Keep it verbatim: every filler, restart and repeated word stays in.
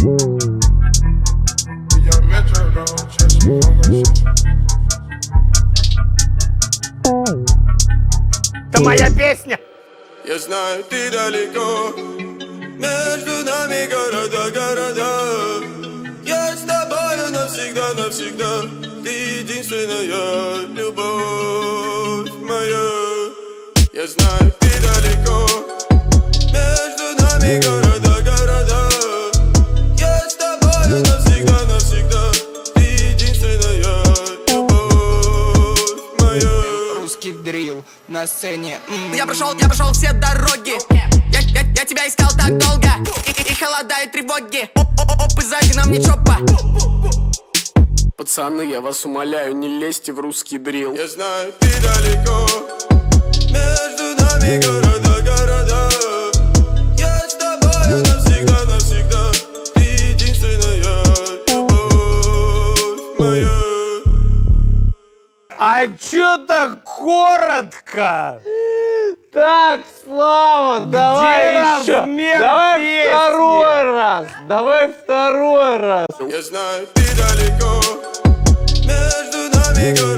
Это моя песня! Я знаю, ты далеко, между нами города, города. Я с тобою навсегда, навсегда. Ты единственная любовь моя. Я знаю, ты далеко, между нами города, города. Я с тобою навсегда, навсегда. Ты единственная любовь моя. Русский дрил на сцене. м-м. Я прошел, я прошел все дороги. Я, я, я тебя искал так долго. И, и, и холода, и тревоги. Оп, и сзади нам не чопа. Пацаны, я вас умоляю, не лезьте в русский дрил. Я знаю, ты далеко, между нами города, города. Я с тобою навсегда, навсегда. Ты единственная любовь моя. А чё так коротко? Так, Слава, давай Где еще. размер Давай песни? второй раз. Давай второй раз. Я знаю, ты далеко, между нами города.